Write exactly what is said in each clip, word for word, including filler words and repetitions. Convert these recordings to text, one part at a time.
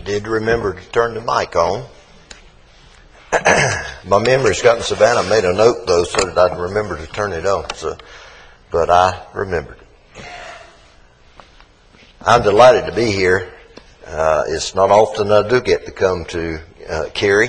did remember to turn the mic on. My memory's gotten so bad, I made a note, though, so that I'd remember to turn it on. So, but I remembered it. I'm delighted to be here. Uh, it's not often I do get to come to uh, Cary,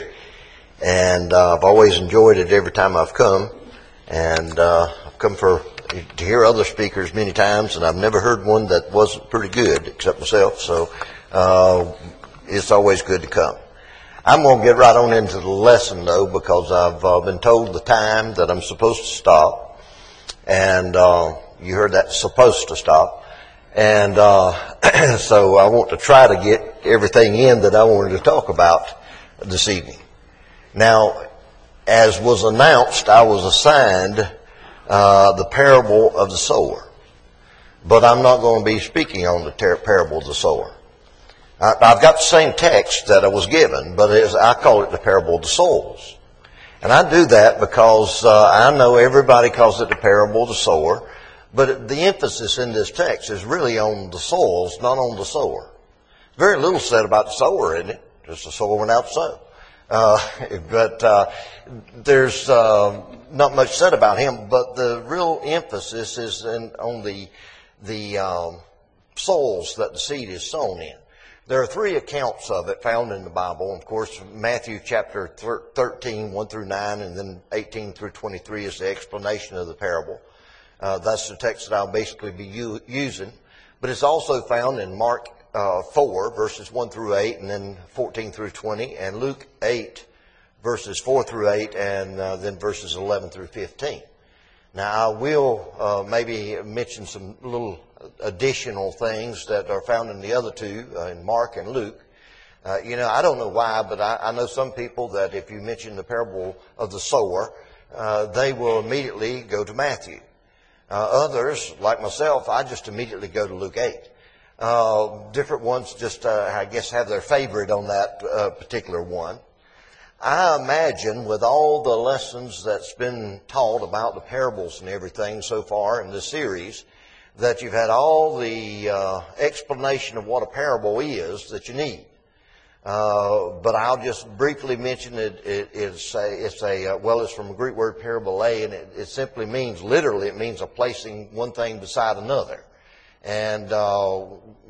and uh, I've always enjoyed it every time I've come. And uh, I've come for to hear other speakers many times, and I've never heard one that wasn't pretty good, except myself. So uh, it's always good to come. I'm going to get right on into the lesson, though, because I've uh, been told the time that I'm supposed to stop. And uh, you heard that, supposed to stop. And uh, so I want to try to get everything in that I wanted to talk about this evening. Now, as was announced, I was assigned uh, the parable of the sower. But I'm not going to be speaking on the ter- parable of the sower. I've got the same text that I was given, but it is, I call it the parable of the soils. And I do that because uh, I know everybody calls it the parable of the sower, but the emphasis in this text is really on the soils, not on the sower. Very little said about the sower, isn't it? Just the sower went out to sow. Uh, but uh, there's uh, not much said about him, but the real emphasis is in, on the, the um, soils that the seed is sown in. There are three accounts of it found in the Bible. Of course, Matthew chapter thirteen, one through nine, and then eighteen through twenty-three is the explanation of the parable. Uh, that's the text that I'll basically be u- using. But it's also found in Mark uh, four, verses one through eight, and then fourteen through twenty, and Luke eight, verses four through eight, and uh, then verses eleven through fifteen. Now, I will uh, maybe mention some little additional things that are found in the other two, uh, in Mark and Luke. Uh, you know, I don't know why, but I, I know some people that if you mention the parable of the sower, uh, they will immediately go to Matthew. Uh, others, like myself, I just immediately go to Luke eight. Uh, different ones just, uh, I guess, have their favorite on that uh, particular one. I imagine with all the lessons that's been taught about the parables and everything so far in this series, that you've had all the uh, explanation of what a parable is that you need. Uh, but I'll just briefly mention it. it it's a, it's a uh, well, it's from the Greek word parabole, and it, it simply means, literally, it means a placing one thing beside another. And uh,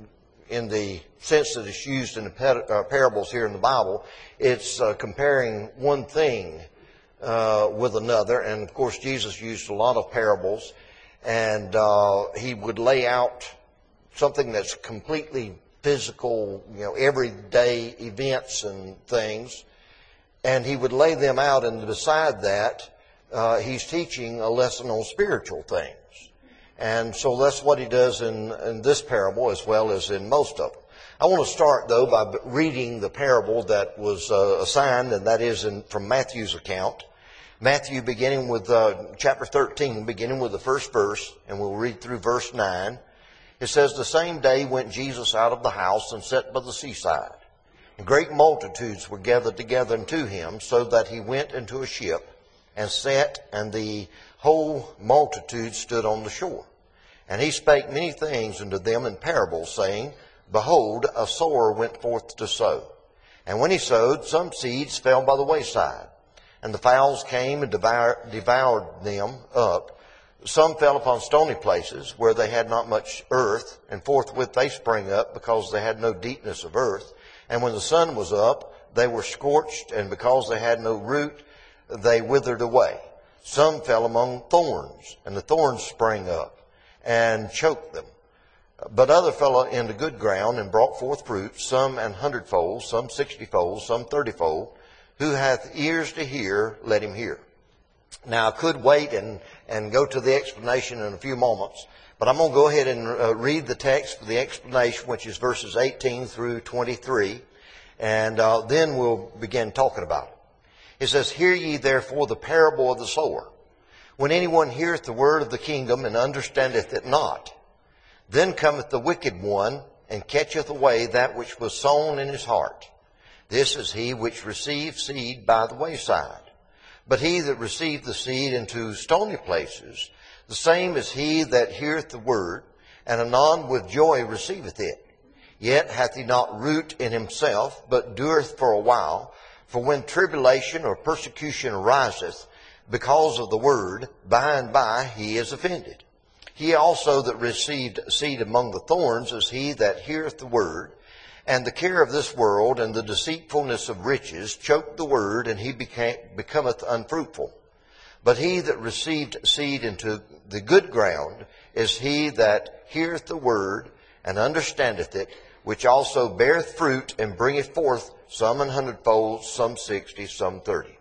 in the sense that it's used in the par- uh, parables here in the Bible, it's uh, comparing one thing uh, with another. And of course, Jesus used a lot of parables. And uh, he would lay out something that's completely physical, you know, everyday events and things. And he would lay them out, and beside that, uh, he's teaching a lesson on spiritual things. And so that's what he does in, in this parable as well as in most of them. I want to start, though, by reading the parable that was uh, assigned, and that is in, from Matthew's account. Matthew, beginning with uh, chapter thirteen, beginning with the first verse, and we'll read through verse nine. It says, "The same day went Jesus out of the house and sat by the seaside. And great multitudes were gathered together unto him, so that he went into a ship and sat, and the whole multitude stood on the shore. And he spake many things unto them in parables, saying, Behold, a sower went forth to sow. And when he sowed, some seeds fell by the wayside. And the fowls came and devoured, devoured them up. Some fell upon stony places where they had not much earth, and forthwith they sprang up because they had no deepness of earth. And when the sun was up, they were scorched, and because they had no root, they withered away. Some fell among thorns, and the thorns sprang up and choked them. But other fell into good ground and brought forth fruit, some an hundredfold, some sixtyfold, some thirtyfold. Who hath ears to hear, let him hear." Now, I could wait and, and go to the explanation in a few moments, but I'm going to go ahead and uh, read the text for the explanation, which is verses eighteen through twenty-three, and uh, then we'll begin talking about it. It says, "Hear ye therefore the parable of the sower. When anyone heareth the word of the kingdom and understandeth it not, then cometh the wicked one and catcheth away that which was sown in his heart. This is he which received seed by the wayside. But he that received the seed into stony places, the same is he that heareth the word, and anon with joy receiveth it. Yet hath he not root in himself, but dureth for a while. For when tribulation or persecution ariseth because of the word, by and by he is offended. He also that received seed among the thorns is he that heareth the word, and the care of this world and the deceitfulness of riches choke the word, and he became, becometh unfruitful. But he that received seed into the good ground is he that heareth the word, and understandeth it, which also beareth fruit, and bringeth forth some an hundredfold, some sixty, some thirty.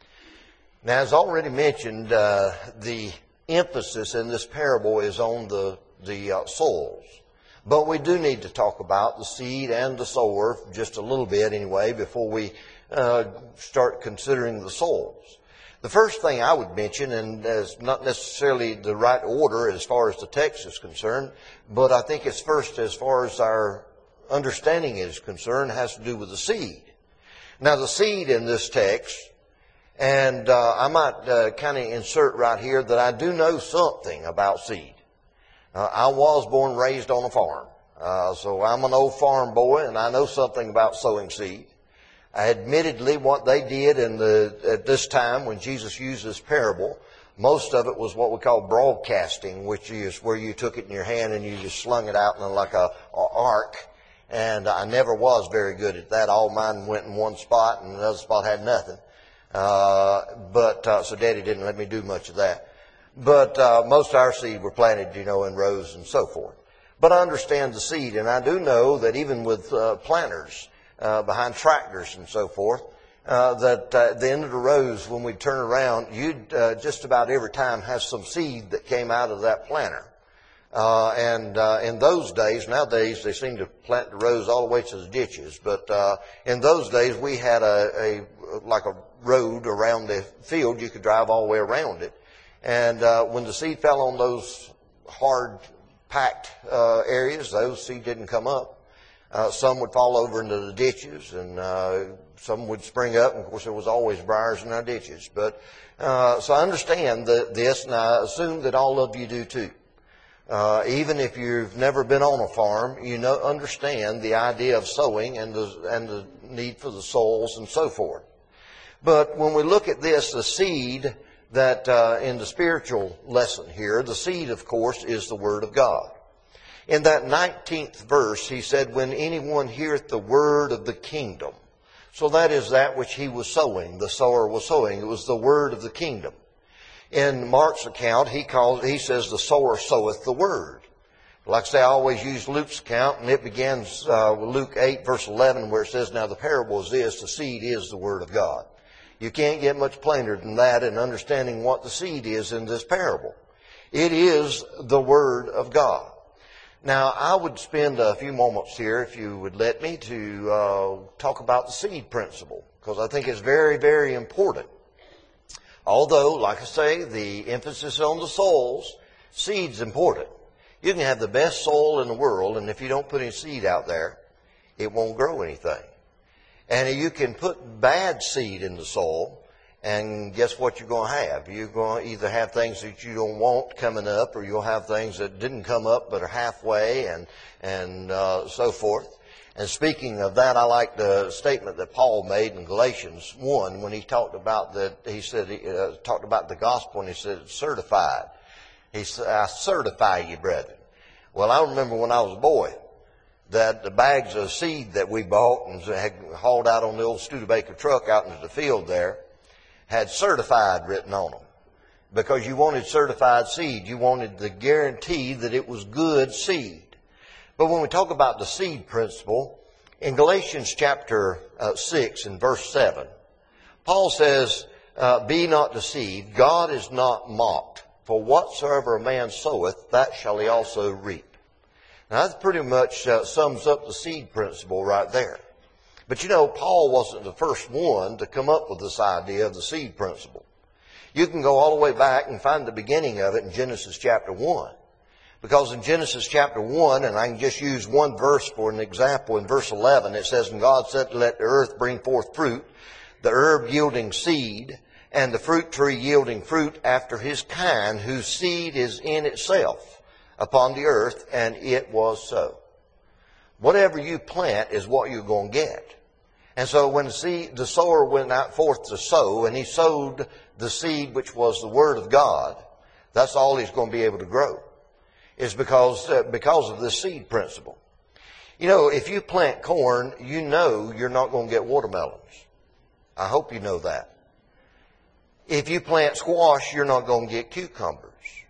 Now, as already mentioned, uh, the emphasis in this parable is on the, the uh, souls. But we do need to talk about the seed and the sower just a little bit anyway before we uh, start considering the souls. The first thing I would mention, and is not necessarily the right order as far as the text is concerned, but I think it's first as far as our understanding is concerned, has to do with the seed. Now, the seed in this text, and uh, I might uh, kind of insert right here that I do know something about seed. Uh, I was born and raised on a farm, uh, so I'm an old farm boy, and I know something about sowing seed. I admittedly, what they did in the at this time when Jesus used this parable, most of it was what we call broadcasting, which is where you took it in your hand and you just slung it out in like a, a arc. And I never was very good at that. All mine went in one spot, and the other spot had nothing. Uh, but uh, so Daddy didn't let me do much of that. But uh, most of our seed were planted, you know, in rows and so forth. But I understand the seed, and I do know that even with uh, planters uh, behind tractors and so forth, uh, that uh, at the end of the rows, when we'd turn around, you'd uh, just about every time have some seed that came out of that planter. Uh, and uh, in those days, nowadays they seem to plant the rows all the way to the ditches. But uh, in those days, we had a, a like a road around the field. You could drive all the way around it. And uh, when the seed fell on those hard packed uh, areas, those seed didn't come up. Uh, some would fall over into the ditches, and uh, some would spring up. And of course, there was always briars in our ditches. But uh, so I understand the, this, and I assume that all of you do too. Uh, even if you've never been on a farm, you know, understand the idea of sowing and the, and the need for the souls and so forth. But when we look at this, the seed that uh, in the spiritual lesson here, the seed, of course, is the Word of God. In that nineteenth verse, he said, when anyone heareth the word of the kingdom. So that is that which he was sowing, the sower was sowing. It was the word of the kingdom. In Mark's account, he calls, he says, the sower soweth the word. Like I say, I always use Luke's account, and it begins uh, with Luke eight, verse eleven, where it says, now the parable is this, the seed is the word of God. You can't get much plainer than that in understanding what the seed is in this parable. It is the word of God. Now, I would spend a few moments here, if you would let me, to uh, talk about the seed principle, because I think it's very, very important. Although, like I say, the emphasis on the souls, seed's important. You can have the best soil in the world, and if you don't put any seed out there, it won't grow anything. And you can put bad seed in the soil, and guess what you're going to have? You're going to either have things that you don't want coming up, or you'll have things that didn't come up but are halfway, and and uh, so forth. And speaking of that, I like the statement that Paul made in Galatians one when he talked about that. He said he uh, talked about the gospel, and he said it's certified. He said, "I certify you, brethren." Well, I remember when I was a boy that the bags of seed that we bought and had hauled out on the old Studebaker truck out into the field there had certified written on them, because you wanted certified seed. You wanted the guarantee that it was good seed. But when we talk about the seed principle, in Galatians chapter uh, six and verse seven, Paul says, uh, be not deceived, God is not mocked, for whatsoever a man soweth, that shall he also reap. Now that pretty much uh, sums up the seed principle right there. But you know, Paul wasn't the first one to come up with this idea of the seed principle. You can go all the way back and find the beginning of it in Genesis chapter one. Because in Genesis chapter one, and I can just use one verse for an example, in verse eleven, it says, and God said, let the earth bring forth fruit, the herb yielding seed, and the fruit tree yielding fruit after his kind, whose seed is in itself upon the earth, and it was so. Whatever you plant is what you're going to get. And so when the, seed, the sower went out forth to sow, and he sowed the seed which was the Word of God, that's all he's going to be able to grow. Is because, uh, because of this seed principle. You know, if you plant corn, you know you're not going to get watermelons. I hope you know that. If you plant squash, you're not going to get cucumbers.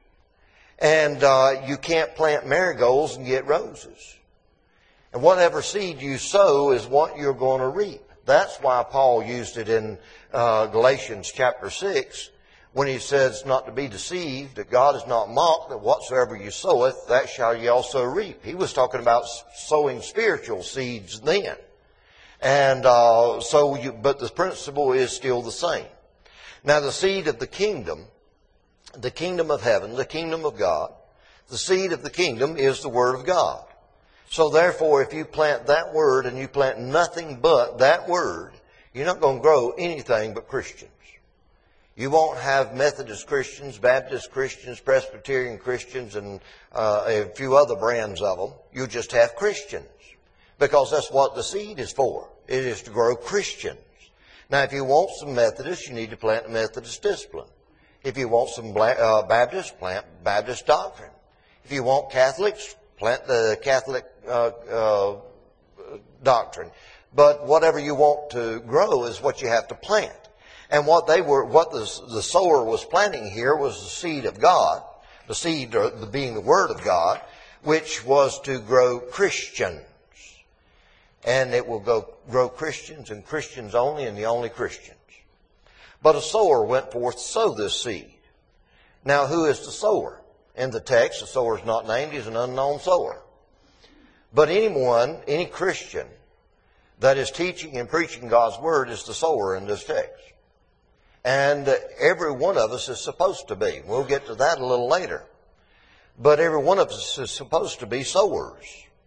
And uh, you can't plant marigolds and get roses. And whatever seed you sow is what you're going to reap. That's why Paul used it in uh, Galatians chapter six when he says not to be deceived, that God is not mocked, that whatsoever you soweth, that shall ye also reap. He was talking about sowing spiritual seeds then. And uh, so, you, but the principle is still the same. Now the seed of the kingdom, the kingdom of heaven, the kingdom of God, the seed of the kingdom is the Word of God. So therefore, if you plant that Word and you plant nothing but that Word, you're not going to grow anything but Christians. You won't have Methodist Christians, Baptist Christians, Presbyterian Christians, and uh, a few other brands of them. You'll just have Christians. Because that's what the seed is for. It is to grow Christians. Now, if you want some Methodists, you need to plant the Methodist discipline. If you want some uh, Baptists, plant Baptist doctrine. If you want Catholics, plant the Catholic uh, uh, doctrine. But whatever you want to grow is what you have to plant. And what they were, what the, the sower was planting here was the seed of God, the seed or the, being the Word of God, which was to grow Christians. And it will go, grow Christians and Christians only and the only Christians. But a sower went forth to sow this seed. Now, who is the sower? In the text, the sower is not named. He's an unknown sower. But anyone, any Christian that is teaching and preaching God's Word is the sower in this text. And every one of us is supposed to be. We'll get to that a little later. But every one of us is supposed to be sowers.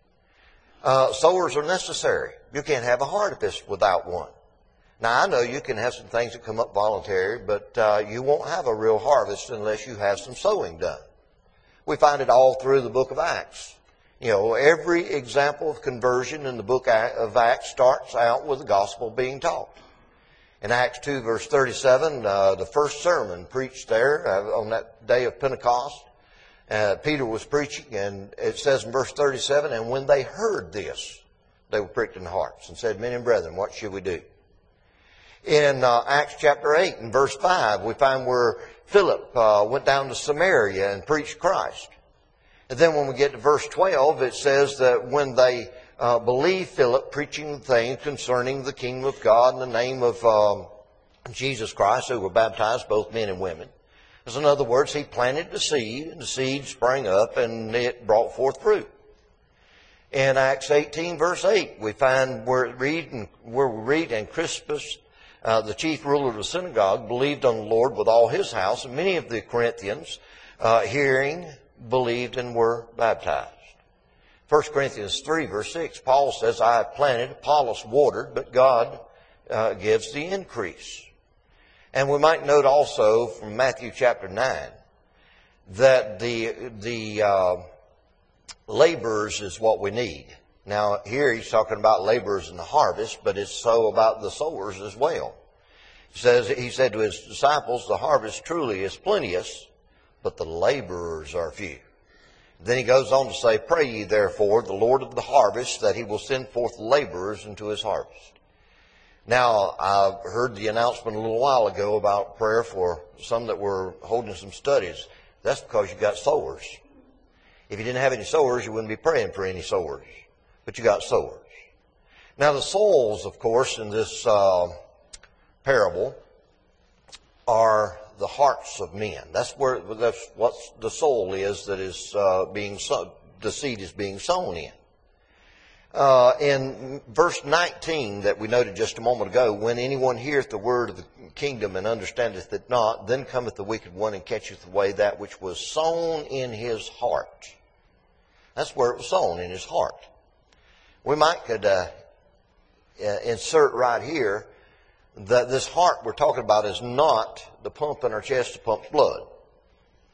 Uh, sowers are necessary. You can't have a harvest without one. Now, I know you can have some things that come up voluntary, but uh, you won't have a real harvest unless you have some sowing done. We find it all through the book of Acts. You know, every example of conversion in the book of Acts starts out with the gospel being taught. In Acts two, verse thirty-seven, uh, the first sermon preached there uh, on that day of Pentecost, uh, Peter was preaching, and it says in verse thirty-seven, and when they heard this, they were pricked in the hearts and said, men and brethren, what should we do? In uh, Acts chapter eight and verse five, we find where Philip uh, went down to Samaria and preached Christ. And then when we get to verse twelve, it says that when they Uh, believe Philip preaching things concerning the kingdom of God in the name of um, Jesus Christ, who were baptized, both men and women. As in other words, he planted the seed, and the seed sprang up, and it brought forth fruit. In Acts eighteen, verse eight, we find where it read, and where we read, and Crispus, uh, the chief ruler of the synagogue, believed on the Lord with all his house, and many of the Corinthians, uh, hearing, believed and were baptized. First Corinthians three, verse six, Paul says, I have planted, Apollos watered, but God uh, gives the increase. And we might note also from Matthew chapter nine that the, the uh, laborers is what we need. Now, here he's talking about laborers in the harvest, but it's so about the sowers as well. He says, he said to his disciples, the harvest truly is plenteous, but the laborers are few. Then he goes on to say, pray ye therefore the Lord of the harvest that he will send forth laborers into his harvest. Now, I heard the announcement a little while ago about prayer for some that were holding some studies. That's because you got sowers. If you didn't have any sowers, you wouldn't be praying for any sowers. But you got sowers. Now, the souls, of course, in this uh, parable are the hearts of men. That's where, that's what the soul is that is uh, being sown, the seed is being sown in. Uh, in verse nineteen that we noted just a moment ago, when anyone heareth the word of the kingdom and understandeth it not, then cometh the wicked one and catcheth away that which was sown in his heart. That's where it was sown, in his heart. We might could uh, uh, insert right here that this heart we're talking about is not the pump in our chest to pump blood.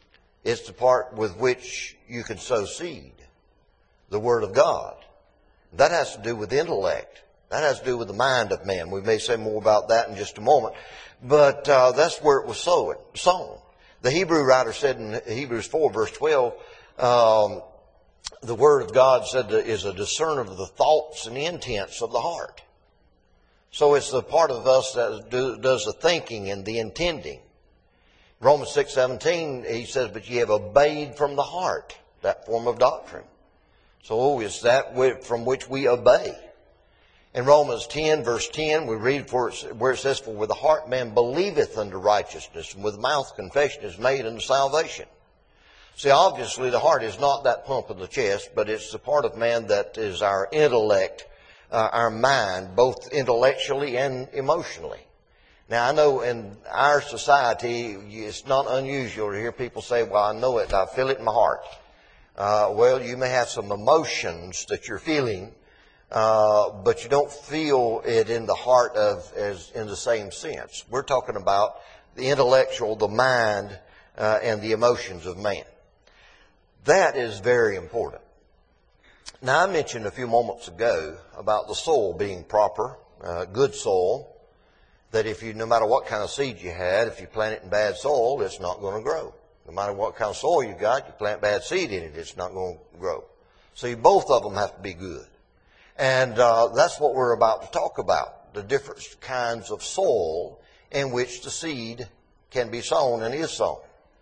It's the part with which you can sow seed, the Word of God. That has to do with intellect. That has to do with the mind of man. We may say more about that in just a moment. But uh, that's where it was sown. sown. The Hebrew writer said in Hebrews four, verse twelve, um, the Word of God said that is a discerner of the thoughts and the intents of the heart. So it's the part of us that do, does the thinking and the intending. Romans six seventeen, he says, but ye have obeyed from the heart that form of doctrine. So it's that from which we obey. In Romans ten, verse ten, we read for it, where it says, for with the heart man believeth unto righteousness, and with the mouth confession is made unto salvation. See, obviously the heart is not that pump of the chest, but it's the part of man that is our intellect, uh, our mind, both intellectually and emotionally. Now, I know in our society, it's not unusual to hear people say, well, I know it, I feel it in my heart. Uh, well, you may have some emotions that you're feeling, uh, but you don't feel it in the heart of, as in the same sense. We're talking about the intellectual, the mind, uh, and the emotions of man. That is very important. Now, I mentioned a few moments ago about the soil being proper, uh, good soil, that if you, no matter what kind of seed you had, if you plant it in bad soil, it's not going to grow. No matter what kind of soil you got, you plant bad seed in it, it's not going to grow. So you, both of them have to be good. And uh, that's what we're about to talk about, the different kinds of soil in which the seed can be sown and is sown.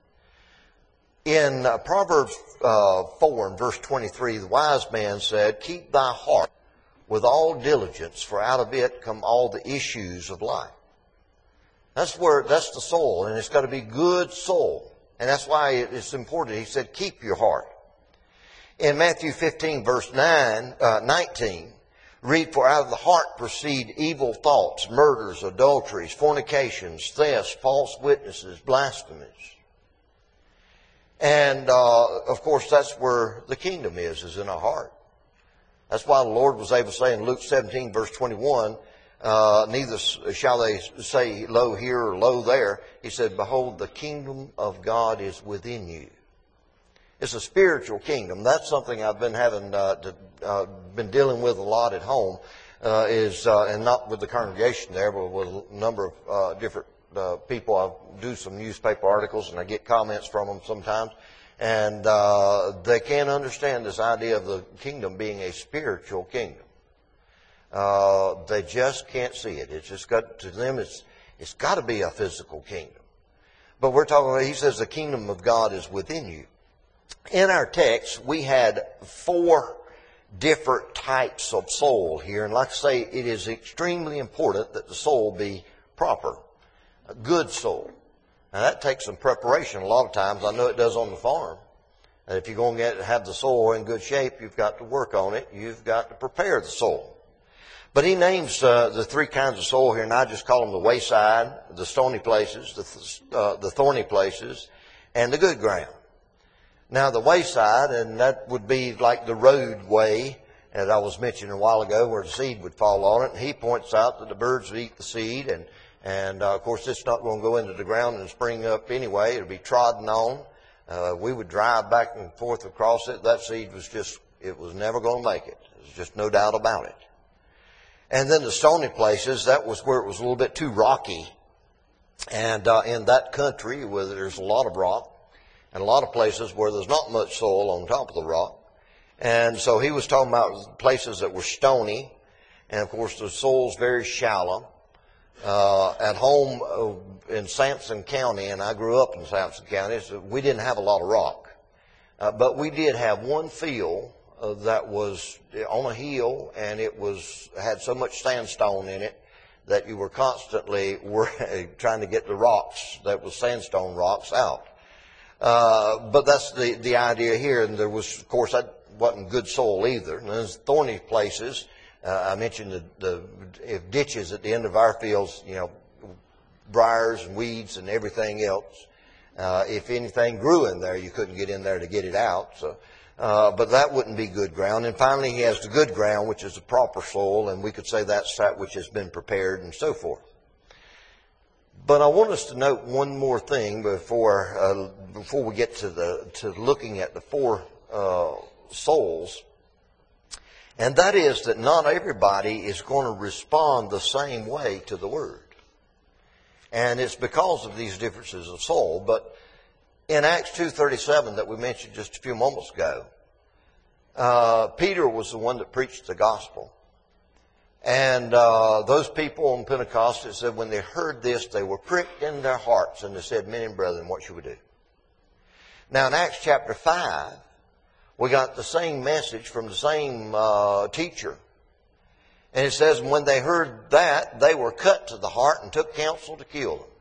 In uh, Proverbs uh, four and verse twenty-three, the wise man said, keep thy heart with all diligence, for out of it come all the issues of life. That's where, that's the soil, and it's got to be good soil. And that's why it's important. He said, keep your heart. In Matthew fifteen, verse nine, uh, nineteen, read, for out of the heart proceed evil thoughts, murders, adulteries, fornications, thefts, false witnesses, blasphemies. And, uh, of course, that's where the kingdom is, is in our heart. That's why the Lord was able to say in Luke seventeen, verse twenty-one, Uh, neither shall they say, lo here or lo there. He said, behold, the kingdom of God is within you. It's a spiritual kingdom. That's something I've been having, uh, to, uh, been dealing with a lot at home, uh, is, uh, and not with the congregation there, but with a number of, uh, different, uh, people. I do some newspaper articles and I get comments from them sometimes. And, uh, they can't understand this idea of the kingdom being a spiritual kingdom. Uh, they just can't see it. It's just got, to them, it's, it's got to be a physical kingdom. But we're talking about, he says the kingdom of God is within you. In our text, we had four different types of soil here. And like I say, it is extremely important that the soil be proper, a good soil. Now that takes some preparation a lot of times. I know it does on the farm. And if you're going to get, have the soil in good shape, you've got to work on it. You've got to prepare the soil. But he names uh, the three kinds of soil here, and I just call them the wayside, the stony places, the, th- uh, the thorny places, and the good ground. Now, the wayside, and that would be like the roadway that I was mentioning a while ago, where the seed would fall on it. And he points out that the birds would eat the seed, and, and uh, of course, it's not going to go into the ground and spring up anyway. It'll be trodden on. Uh, we would drive back and forth across it. That seed was just, it was never going to make it. There's just no doubt about it. And then the stony places, that was where it was a little bit too rocky. And uh, in that country where there's a lot of rock, and a lot of places where there's not much soil on top of the rock. And so he was talking about places that were stony. And, of course, the soil's very shallow. Uh, at home uh, in Sampson County, and I grew up in Sampson County, so we didn't have a lot of rock. Uh, but we did have one field Uh, that was on a hill, and it was had so much sandstone in it that you were constantly were trying to get the rocks, that was sandstone rocks, out. Uh, but that's the, the idea here. And there was, of course, that wasn't good soil either. And there's thorny places. Uh, I mentioned the, the if ditches at the end of our fields, you know, briars and weeds and everything else. Uh, if anything grew in there, you couldn't get in there to get it out. So. Uh, but that wouldn't be good ground. And finally, he has the good ground, which is the proper soil, and we could say that's that which has been prepared and so forth. But I want us to note one more thing before uh, before we get to the to looking at the four uh, soils, And that is that not everybody is going to respond the same way to the Word. And it's because of these differences of soul. But in Acts two thirty-seven that we mentioned just a few moments ago, uh, Peter was the one that preached the gospel. And uh, those people on Pentecost, it said when they heard this, they were pricked in their hearts, and they said, men and brethren, what should we do? Now in Acts chapter five, we got the same message from the same uh, teacher. And it says, when they heard that, they were cut to the heart and took counsel to kill them.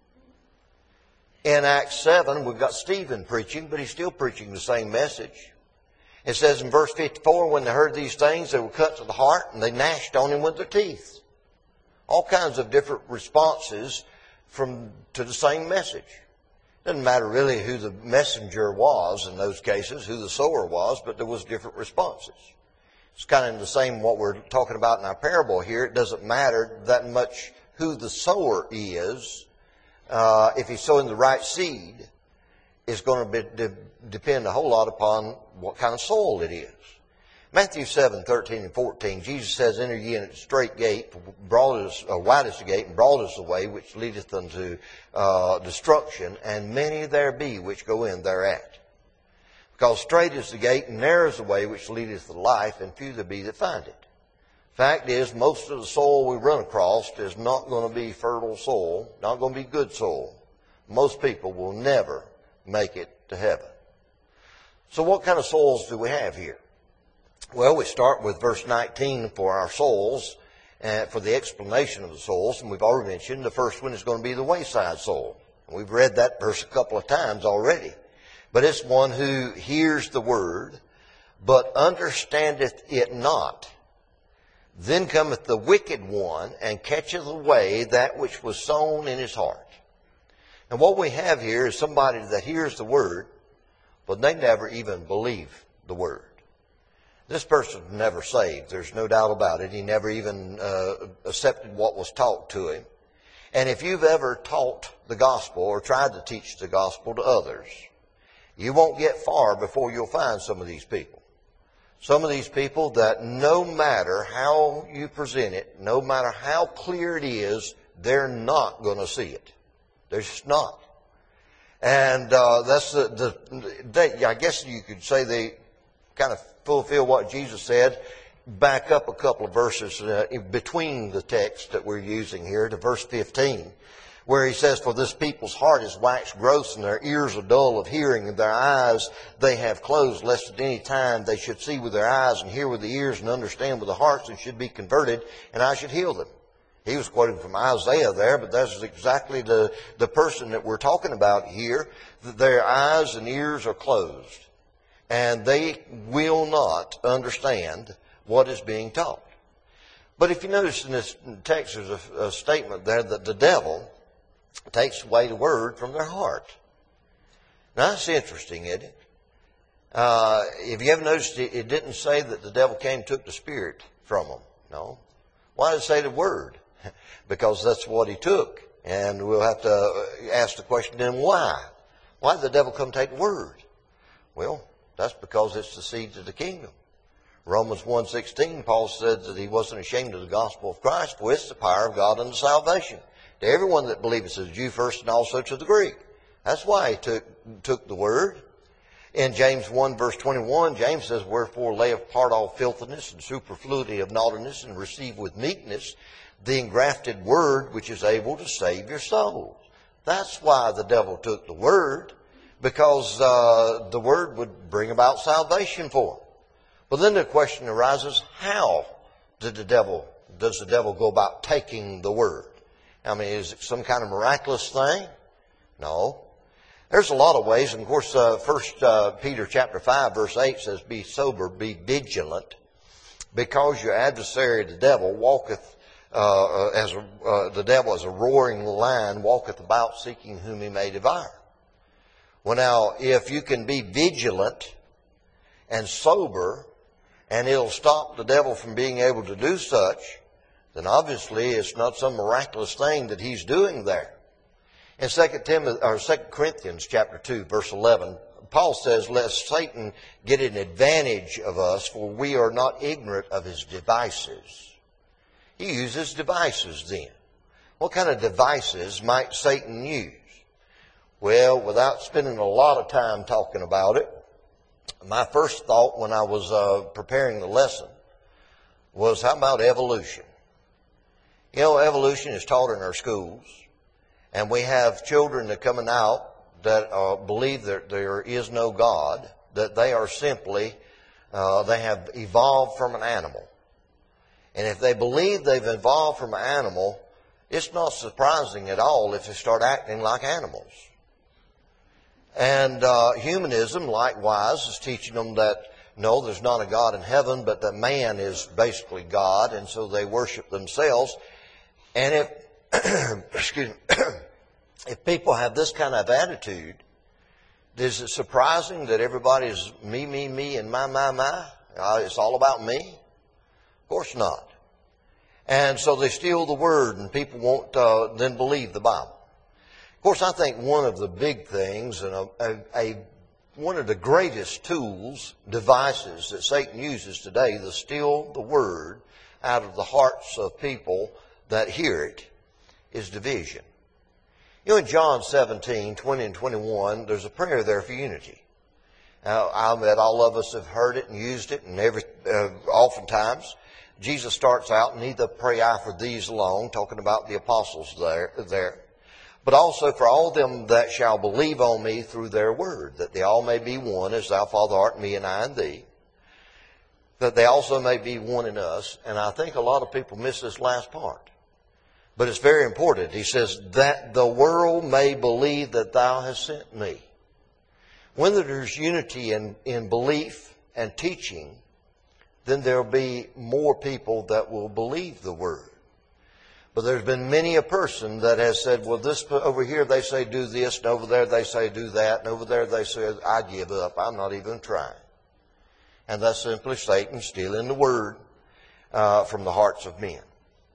In Acts seven, we've got Stephen preaching, but he's still preaching the same message. It says in verse fifty-four, when they heard these things, they were cut to the heart and they gnashed on him with their teeth. All kinds of different responses from to the same message. Doesn't matter really who the messenger was in those cases, who the sower was, but there was different responses. It's kind of the same what we're talking about in our parable here. It doesn't matter that much who the sower is. Uh, if he's sowing the right seed, it's going to be, de- depend a whole lot upon what kind of soil it is. Matthew seven, thirteen and fourteen, Jesus says, enter ye in at the straight gate, broad is, uh, wide is the gate, and broad is the way which leadeth unto uh, destruction, and many there be which go in thereat. Because straight is the gate, and narrow is the way which leadeth to life, and few there be that find it. Fact is, most of the soil we run across is not going to be fertile soil, not going to be good soil. Most people will never make it to heaven. So what kind of souls do we have here? Well, we start with verse nineteen for our souls, uh, for the explanation of the souls, and we've already mentioned the first one is going to be the wayside soul. We've read that verse a couple of times already. But it's one who hears the word, but understandeth it not. Then cometh the wicked one, and catcheth away that which was sown in his heart. And what we have here is somebody that hears the word, but they never even believe the word. This person's never saved. There's no doubt about it. He never even uh, accepted what was taught to him. And if you've ever taught the gospel or tried to teach the gospel to others, you won't get far before you'll find some of these people. Some of these people that no matter how you present it, no matter how clear it is, they're not going to see it. They're just not. And uh, that's the, the they, I guess you could say they kind of fulfill what Jesus said. Back up a couple of verses uh, in between the text that we're using here to verse fifteen, where he says, for this people's heart is waxed gross, and their ears are dull of hearing, and their eyes they have closed, lest at any time they should see with their eyes, and hear with the ears, and understand with the hearts, and should be converted, and I should heal them. He was quoting from Isaiah there, but that's exactly the, the person that we're talking about here. Their eyes and ears are closed, and they will not understand what is being taught. But if you notice in this text, there's a, a statement there that the devil takes away the word from their heart. Now, that's interesting, isn't it? Uh, if you haven't noticed, it, it didn't say that the devil came and took the spirit from them. No. Why did it say the word? Because that's what he took. And we'll have to ask the question, then why? Why did the devil come take the word? Well, that's because it's the seeds of the kingdom. Romans one sixteen, Paul said that he wasn't ashamed of the gospel of Christ, for it's the power of God unto salvation to everyone that believeth, to the Jew first and also to the Greek. That's why he took, took the word. In James one verse twenty-one, James says, wherefore lay apart all filthiness and superfluity of naughtiness, and receive with meekness the engrafted word which is able to save your souls. That's why the devil took the word, because uh, the word would bring about salvation for him. But then the question arises, how did the devil, does the devil go about taking the word? I mean, is it some kind of miraculous thing? No. There's a lot of ways. And of course, uh, First uh, Peter chapter five, verse eight says, be sober, be vigilant, because your adversary, the devil, walketh, uh, as a, uh, the devil as a roaring lion, walketh about seeking whom he may devour. Well, now, if you can be vigilant and sober, and it'll stop the devil from being able to do such, then obviously it's not some miraculous thing that he's doing there. In Second Timothy or Second Corinthians chapter two, verse eleven, Paul says, lest Satan get an advantage of us, for we are not ignorant of his devices. He uses devices then. What kind of devices might Satan use? Well, without spending a lot of time talking about it, my first thought when I was uh, preparing the lesson was, how about evolution? You know, evolution is taught in our schools, and we have children that are coming out that uh, believe that there is no God, that they are simply, uh, they have evolved from an animal. And if they believe they've evolved from an animal, it's not surprising at all if they start acting like animals. And uh, humanism, likewise, is teaching them that, no, there's not a God in heaven, but that man is basically God, and so they worship themselves. And if, excuse me, if people have this kind of attitude, is it surprising that everybody's me, me, me, and my, my, my? Uh, it's all about me? Of course not. And so they steal the word, and people won't uh, then believe the Bible. Of course, I think one of the big things, and a, a, a one of the greatest tools, devices that Satan uses today to steal the word out of the hearts of people that hear it, is division. You know, in John seventeen, twenty and twenty-one, there's a prayer there for unity. Now, I bet all of us have heard it and used it, and every uh, oftentimes Jesus starts out, neither pray I for these alone, talking about the apostles there, there, but also for all them that shall believe on me through their word, that they all may be one, as thou, Father, art in me and I in thee, that they also may be one in us. And I think a lot of people miss this last part. But it's very important. He says, that the world may believe that thou hast sent me. When there's unity in, in belief and teaching, then there'll be more people that will believe the word. But there's been many a person that has said, well, this over here they say do this, and over there they say do that, and over there they say, I give up, I'm not even trying. And that's simply Satan stealing the word uh, from the hearts of men.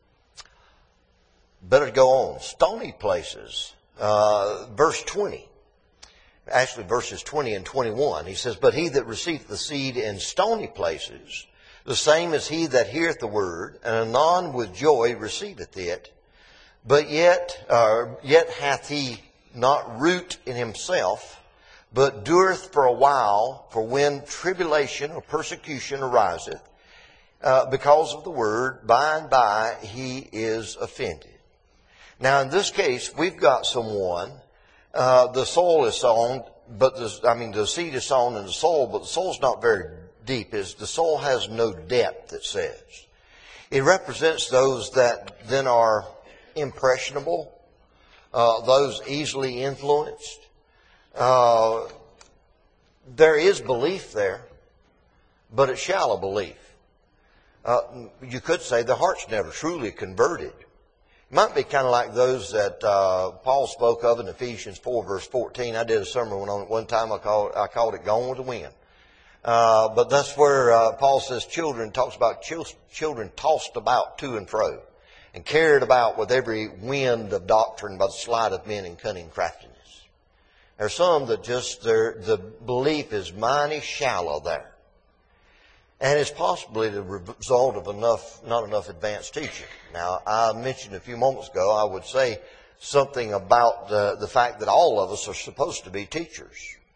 Better go on. Stony places. Uh, verse twenty. Actually, verses twenty and twenty-one. He says, but he that receiveth the seed in stony places, the same as he that heareth the word, and anon with joy receiveth it, but yet, uh, yet hath he not root in himself, but dureth for a while, for when tribulation or persecution ariseth, uh, because of the word, by and by he is offended. Now, in this case, we've got someone, uh, the soil is sown, but the, I mean, the seed is sown in the soil, but the soil's not very deep. Is the soil has no depth, it says. It represents those that then are impressionable, uh, those easily influenced. Uh, there is belief there, but it's shallow belief. Uh, you could say the heart's never truly converted. It might be kind of like those that uh, Paul spoke of in Ephesians four, verse fourteen. I did a sermon on it one time. I called, I called it Gone with the Wind. Uh, but that's where uh, Paul says children, talks about chil- children tossed about to and fro and carried about with every wind of doctrine by the sleight of men and cunning craftiness. There are some that just, the belief is mighty shallow there. And it's possibly the result of enough, not enough advanced teaching. Now, I mentioned a few moments ago, I would say something about the, the fact that all of us are supposed to be teachers.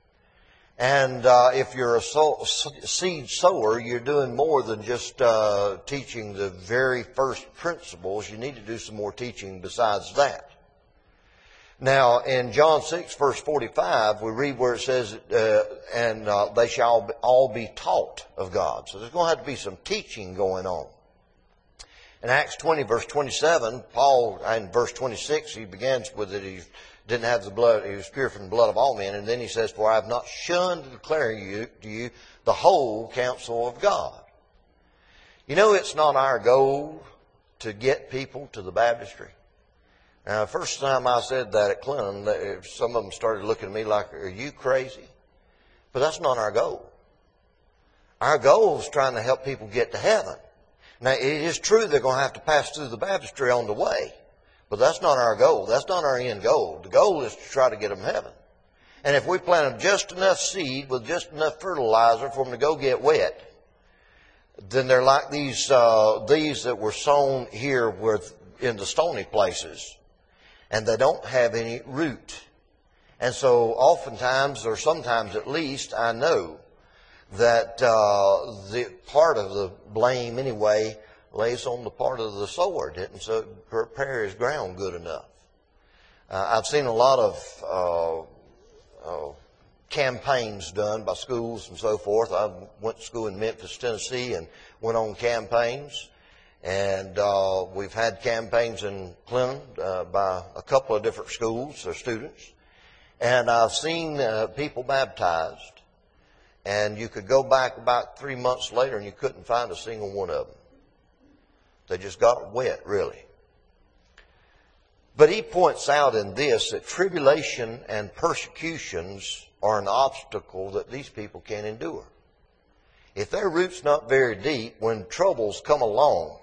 And uh, if you're a so, seed sower, you're doing more than just uh, teaching the very first principles. You need to do some more teaching besides that. Now, in John six, verse forty-five, we read where it says, uh, and uh, they shall all be taught of God. So there's going to have to be some teaching going on. In Acts twenty, verse twenty-seven, Paul, in verse twenty-six, he begins with it. He didn't have the blood, he was pure from the blood of all men. And then he says, for I have not shunned to declare you, to you the whole counsel of God. You know, it's not our goal to get people to the baptistry. Now, the first time I said that at Clinton, some of them started looking at me like, are you crazy? But that's not our goal. Our goal is trying to help people get to heaven. Now, it is true they're going to have to pass through the baptistry on the way. But that's not our goal. That's not our end goal. The goal is to try to get them to heaven. And if we planted just enough seed with just enough fertilizer for them to go get wet, then they're like these uh, these that were sown here with in the stony places, and they don't have any root. And so oftentimes, or sometimes at least, I know that uh, the part of the blame anyway lays on the part of the sower, didn't so prepare his ground good enough. Uh, I've seen a lot of uh, uh, campaigns done by schools and so forth. I went to school in Memphis, Tennessee, and went on campaigns. And uh, we've had campaigns in Clinton uh, by a couple of different schools or students. And I've seen uh, people baptized. And you could go back about three months later and you couldn't find a single one of them. They just got wet, really. But he points out in this that tribulation and persecutions are an obstacle that these people can't endure. If their root's not very deep, when troubles come along,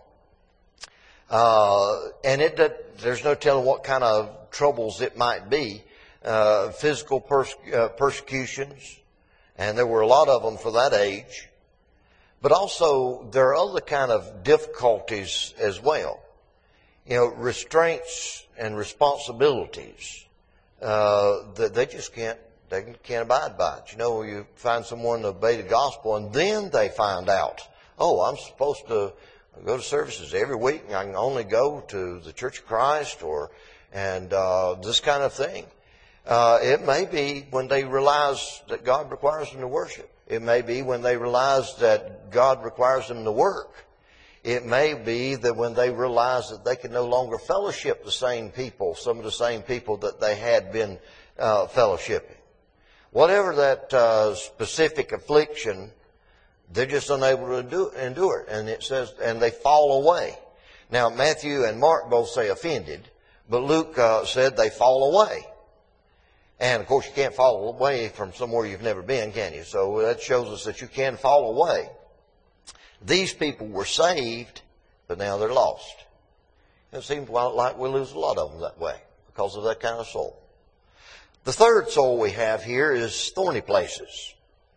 uh, and it there's no telling what kind of troubles it might be, uh, physical pers- uh, persecutions, and there were a lot of them for that age. But also, there are other kind of difficulties as well. You know, restraints and responsibilities uh, that they just can't, they can't abide by it. You know, you find someone to obey the gospel, and then they find out, oh, I'm supposed to go to services every week, and I can only go to the Church of Christ, or and uh, this kind of thing. Uh, it may be when they realize that God requires them to worship. It may be when they realize that God requires them to work. It may be that when they realize that they can no longer fellowship the same people, some of the same people that they had been uh, fellowshipping. Whatever that uh, specific affliction, they're just unable to do, endure it. And it says, and they fall away. Now, Matthew and Mark both say offended, but Luke uh, said they fall away. And, of course, you can't fall away from somewhere you've never been, can you? So that shows us that you can fall away. These people were saved, but now they're lost. It seems like we lose a lot of them that way because of that kind of soul. The third soul we have here is thorny places.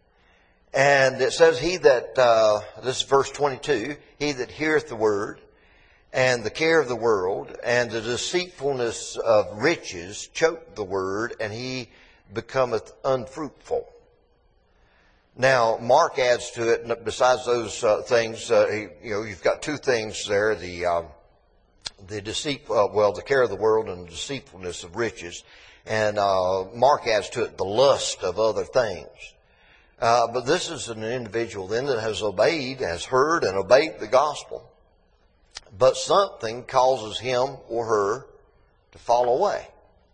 And it says, he that, uh, this is verse twenty-two, he that heareth the word, and the care of the world, and the deceitfulness of riches choke the word, and he becometh unfruitful. Now, Mark adds to it, besides those uh, things, uh, he, you know, you've got two things there, the uh, the deceit, uh, well, the care of the world and the deceitfulness of riches. And uh, Mark adds to it the lust of other things. Uh, but this is an individual then that has obeyed, has heard and obeyed the gospel. But something causes him or her to fall away.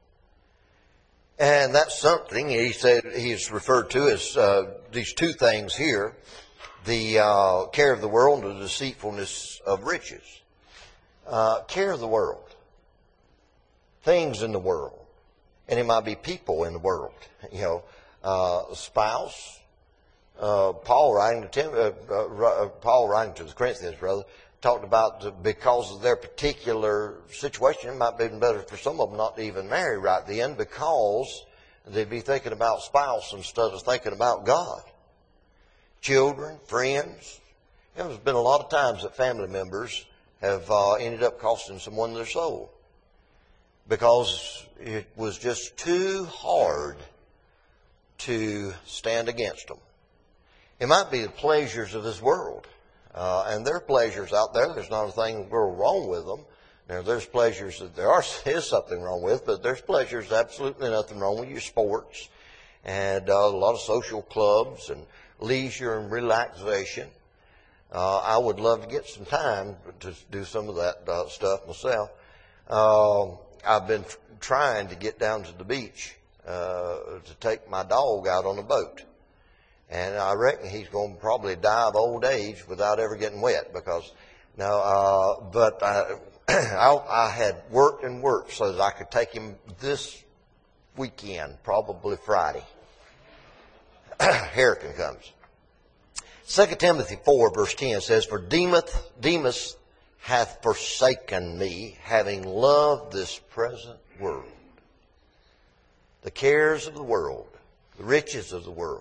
And that something, he said, he's referred to as uh, these two things here, the uh, care of the world and the deceitfulness of riches. Uh, care of the world, things in the world, and it might be people in the world. You know, uh, spouse. Uh, Paul writing to Tim, uh, uh, Paul writing to the Corinthians, brother, talked about the, because of their particular situation, it might be even better for some of them not to even marry right then, because they'd be thinking about spouse instead of thinking about God. Children, friends. You know, there's been a lot of times that family members have uh, ended up costing someone their soul because it was just too hard to stand against them. It might be the pleasures of this world. Uh, and there are pleasures out there. There's not a thing wrong with them. Now, there's pleasures that there are, is something wrong with, but there's pleasures, absolutely nothing wrong with your sports and uh, a lot of social clubs and leisure and relaxation. Uh, I would love to get some time to do some of that uh, stuff myself. Uh, I've been tr- trying to get down to the beach uh, to take my dog out on a boat. And I reckon he's going to probably die of old age without ever getting wet because, no, uh, but I, I, I had worked and worked so that I could take him this weekend, probably Friday. Hurricane comes. Second Timothy four verse ten says, For Demas, Demas hath forsaken me, having loved this present world. The cares of the world The riches of the world.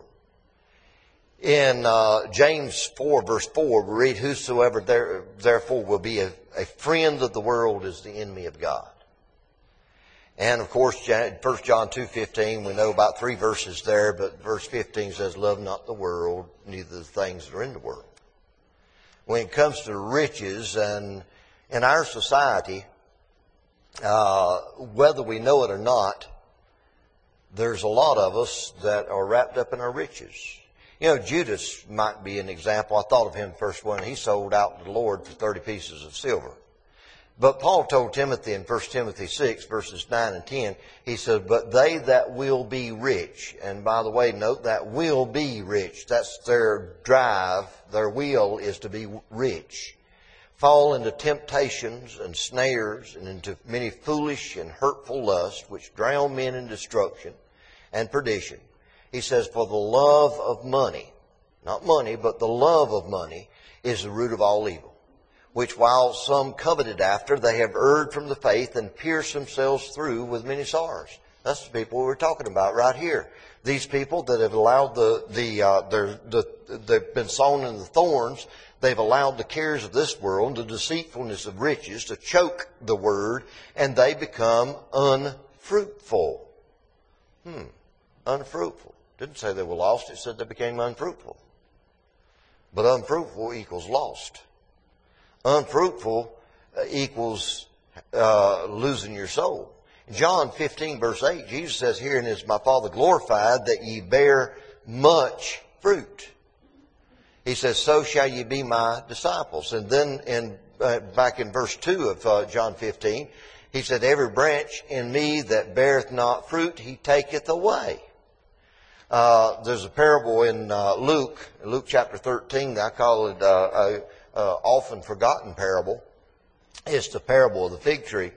In uh, James four, verse four, we read, whosoever there, therefore will be a, a friend of the world is the enemy of God. And of course, First John two fifteen, we know about three verses there, but verse fifteen says, love not the world, neither the things that are in the world. When it comes to riches, and in our society, uh, whether we know it or not, there's a lot of us that are wrapped up in our riches. You know, Judas might be an example. I thought of him first when he sold out to the Lord for thirty pieces of silver. But Paul told Timothy in First Timothy six, verses nine and ten, he said, but they that will be rich, and by the way, note that will be rich, that's their drive, their will is to be rich, fall into temptations and snares and into many foolish and hurtful lusts, which drown men in destruction and perdition. He says, for the love of money, not money, but the love of money is the root of all evil, which while some coveted after, they have erred from the faith and pierced themselves through with many sorrows. That's the people we're talking about right here. These people that have allowed the, the, uh, their, the, they've been sown in the thorns, they've allowed the cares of this world, the deceitfulness of riches to choke the word, and they become unfruitful. Hmm, unfruitful. Didn't say they were lost, it said they became unfruitful. But unfruitful equals lost. Unfruitful equals uh, losing your soul. In John fifteen, verse eight, Jesus says, herein is my Father glorified, that ye bear much fruit. He says, so shall ye be my disciples. And then in uh, back in verse two of uh, John fifteen, he said, every branch in me that beareth not fruit, he taketh away. Uh, there's a parable in uh, Luke, Luke chapter thirteen, I call it uh, a uh, often forgotten parable. It's the parable of the fig tree.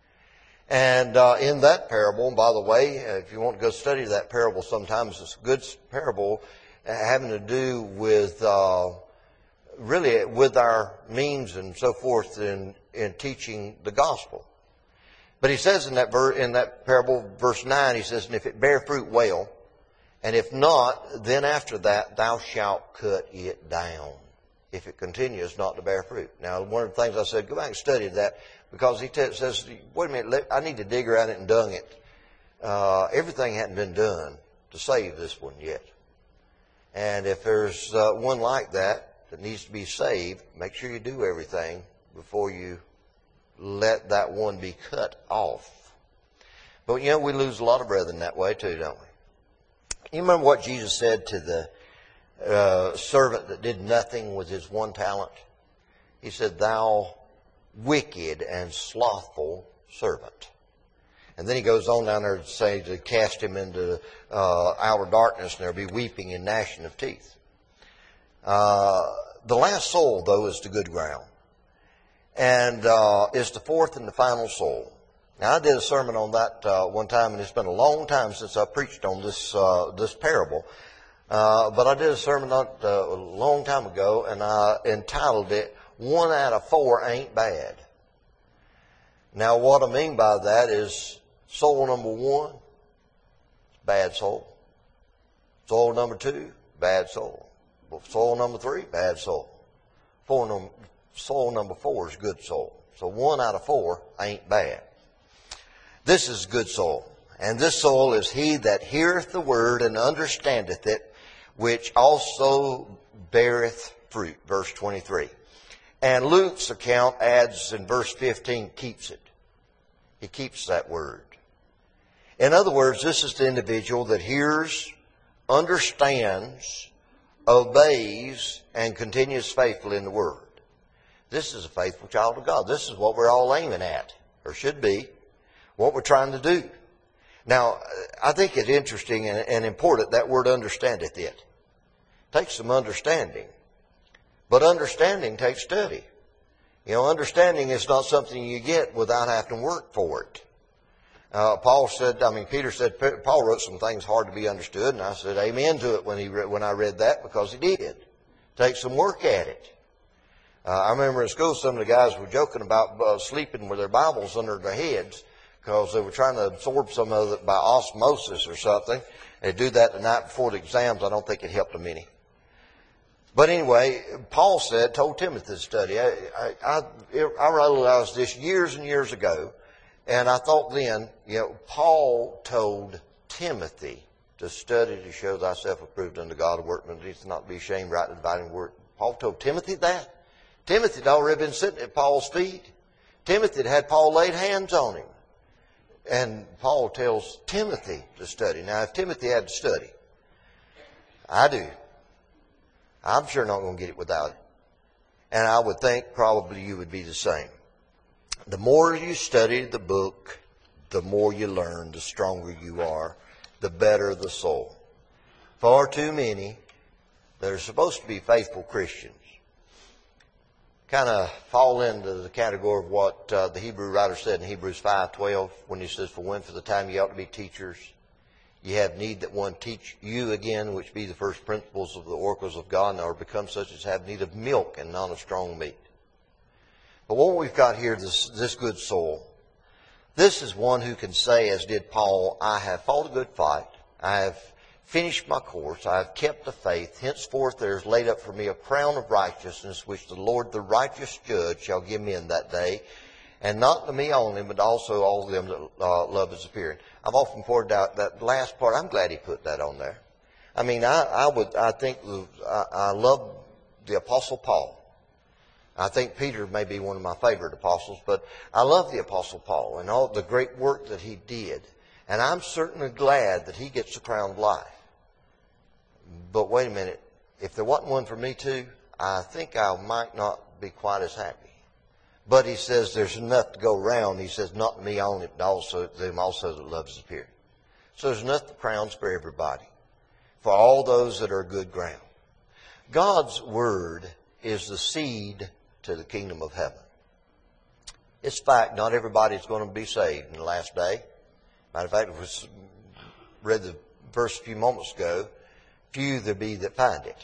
And uh, in that parable, and by the way, if you want to go study that parable sometimes, it's a good parable having to do with, uh, really with our means and so forth in, in teaching the gospel. But he says in that, ver- in that parable, verse nine, he says, and if it bear fruit, well, and if not, then after that thou shalt cut it down, if it continues not to bear fruit. Now, one of the things I said, go back and study that, because he t- says, wait a minute, let, I need to dig around it and dung it. Uh, everything hadn't been done to save this one yet. And if there's uh, one like that that needs to be saved, make sure you do everything before you let that one be cut off. But, you know, we lose a lot of brethren that way too, don't we? You remember what Jesus said to the uh, servant that did nothing with his one talent? He said, thou wicked and slothful servant. And then he goes on down there to say to cast him into uh, outer darkness, and there'll be weeping and gnashing of teeth. Uh, the last soul, though, is the good ground. And uh, is the fourth and the final soul. Now, I did a sermon on that uh, one time, and it's been a long time since I preached on this uh, this parable. Uh, but I did a sermon not uh, a long time ago, and I entitled it, One Out of Four Ain't Bad. Now, what I mean by that is soul number one, bad soul. Soul number two, bad soul. Soul number three, bad soul. Four num- soul number four is good soul. So one out of four ain't bad. This is good soul. And this soul is he that heareth the word and understandeth it, which also beareth fruit. Verse twenty-three. And Luke's account adds in verse fifteen, keeps it. He keeps that word. In other words, this is the individual that hears, understands, obeys, and continues faithful in the word. This is a faithful child of God. This is what we're all aiming at, or should be, what we're trying to do. Now, I think it's interesting and, and important, that word understandeth it. Takes some understanding. But understanding takes study. You know, understanding is not something you get without having to work for it. Uh, Paul said, I mean, Peter said, Paul wrote some things hard to be understood, and I said amen to it when he re- when I read that, because he did. Take some work at it. Uh, I remember in school some of the guys were joking about uh, sleeping with their Bibles under their heads because they were trying to absorb some of it by osmosis or something. They do that the night before the exams. I don't think it helped them any. But anyway, Paul said, told Timothy to study. I, I, I, I realized this years and years ago, and I thought then, you know, Paul told Timothy to study to show thyself approved unto God, a workman that needs not be ashamed, rightly dividing the word. Paul told Timothy that. Timothy had already been sitting at Paul's feet. Timothy had had Paul laid hands on him. And Paul tells Timothy to study. Now, if Timothy had to study, I do. I'm sure not going to get it without it. And I would think probably you would be the same. The more you study the book, the more you learn, the stronger you are, the better the soul. Far too many that are supposed to be faithful Christians kind of fall into the category of what uh, the Hebrew writer said in Hebrews five twelve when he says, for when for the time ye ought to be teachers, ye have need that one teach you again, which be the first principles of the oracles of God, and are become such as have need of milk and not of strong meat. But what we've got here, this, this good soul, this is one who can say, as did Paul, I have fought a good fight, I have finished my course, I have kept the faith, henceforth there is laid up for me a crown of righteousness, which the Lord the righteous judge shall give me in that day, and not to me only, but also all of them that uh, love is appearing. I've often pointed out that last part. I'm glad he put that on there. I mean, I, I would, I think, I, I love the Apostle Paul. I think Peter may be one of my favorite apostles, but I love the Apostle Paul and all the great work that he did. And I'm certainly glad that he gets the crown of life. But wait a minute, if there wasn't one for me too, I think I might not be quite as happy. But he says there's enough to go around. He says not me only, but also them also that love is appearing. So there's enough crowns for everybody, for all those that are good ground. God's word is the seed to the kingdom of heaven. It's fact, not everybody's going to be saved in the last day. Matter of fact, if we read the verse a few moments ago, few there be that find it.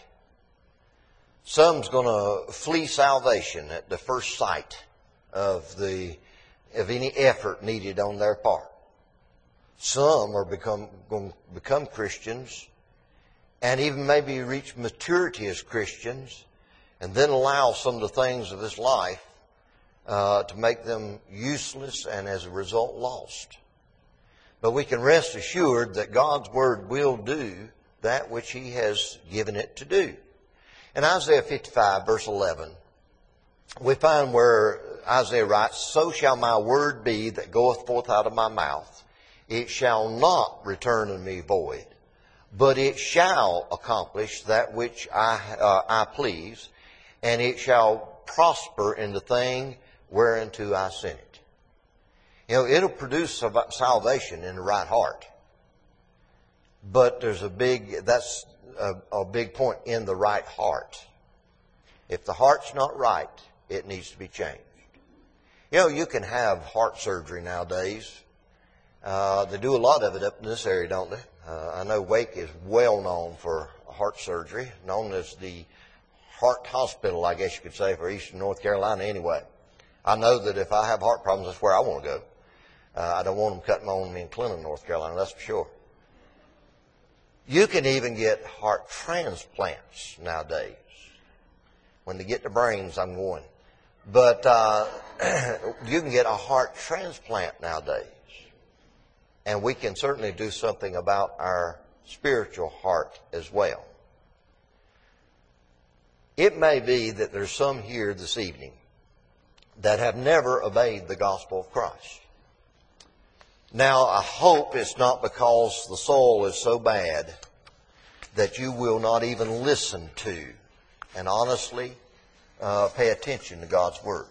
Some's going to flee salvation at the first sight of the of any effort needed on their part. Some are become going to become Christians and even maybe reach maturity as Christians and then allow some of the things of this life uh, to make them useless and as a result lost. But we can rest assured that God's Word will do that which He has given it to do. In Isaiah fifty-five, verse eleven, we find where Isaiah writes, so shall my word be that goeth forth out of my mouth. It shall not return unto me void, but it shall accomplish that which I, uh, I please, and it shall prosper in the thing whereunto I sent it. You know, it'll produce salvation in the right heart. But there's a big, that's a, a big point, in the right heart. If the heart's not right, it needs to be changed. You know, you can have heart surgery nowadays. Uh, they do a lot of it up in this area, don't they? Uh, I know Wake is well known for heart surgery, known as the Heart Hospital, I guess you could say, for Eastern North Carolina anyway. I know that if I have heart problems, that's where I want to go. Uh, I don't want them cutting on me in Clinton, North Carolina, that's for sure. You can even get heart transplants nowadays. When they get the brains, I'm going. But uh, you can get a heart transplant nowadays. And we can certainly do something about our spiritual heart as well. It may be that there's some here this evening that have never obeyed the gospel of Christ. Now, I hope it's not because the soul is so bad that you will not even listen to and honestly uh, pay attention to God's Word.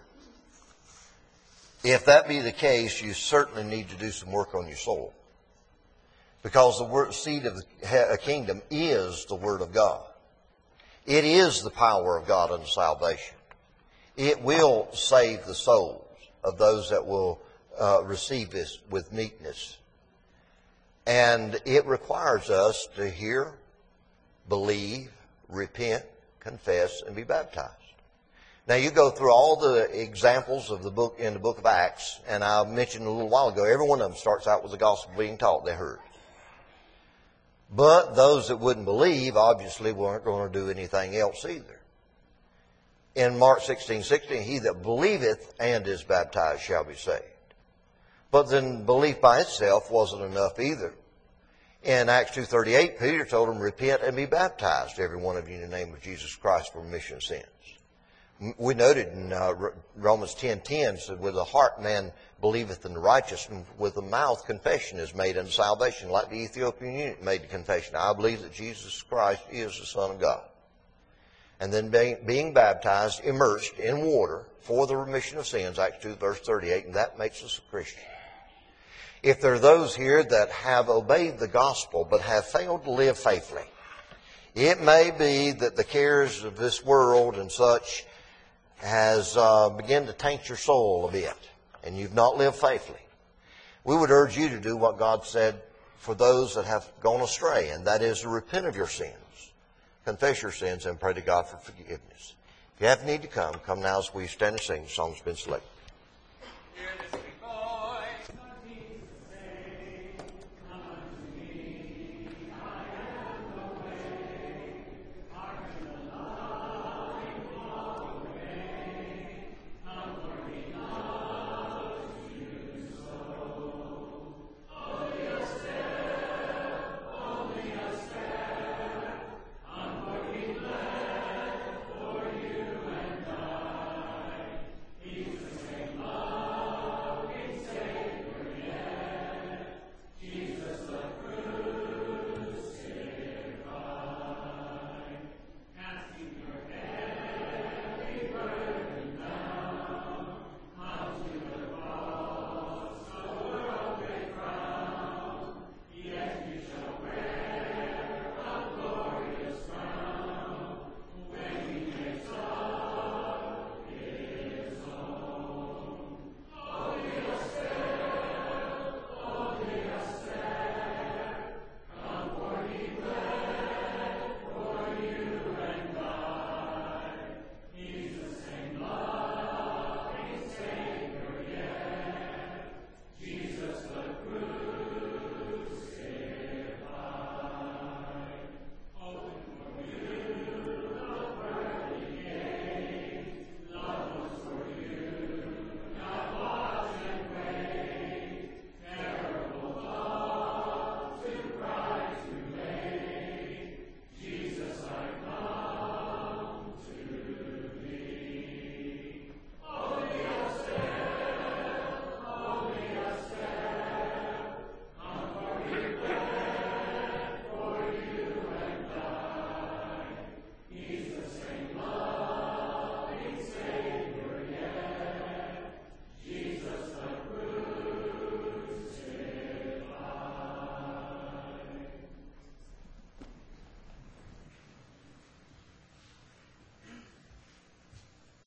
If that be the case, you certainly need to do some work on your soul. Because the word, seed of the kingdom is the Word of God. It is the power of God unto salvation. It will save the souls of those that will uh, receive this with meekness. And it requires us to hear, believe, repent, confess, and be baptized. Now you go through all the examples of the book in the book of Acts, and I mentioned a little while ago, every one of them starts out with the gospel being taught, they heard. But those that wouldn't believe obviously weren't going to do anything else either. In Mark sixteen sixteen, he that believeth and is baptized shall be saved. But then belief by itself wasn't enough either. In Acts two thirty-eight, Peter told them, repent and be baptized, every one of you, in the name of Jesus Christ for remission of sins. We noted in uh, Romans ten ten, said, with the heart man believeth in righteousness, and with the mouth confession is made unto salvation. Like the Ethiopian eunuch made the confession, I believe that Jesus Christ is the Son of God. And then being, being baptized, immersed in water for the remission of sins, Acts two verse thirty-eight, and that makes us a Christian. If there are those here that have obeyed the gospel but have failed to live faithfully, it may be that the cares of this world and such has uh, begun to taint your soul a bit, and you've not lived faithfully. We would urge you to do what God said for those that have gone astray, and that is to repent of your sins, confess your sins, and pray to God for forgiveness. If you have need to come, come now as we stand and sing. The song's been selected.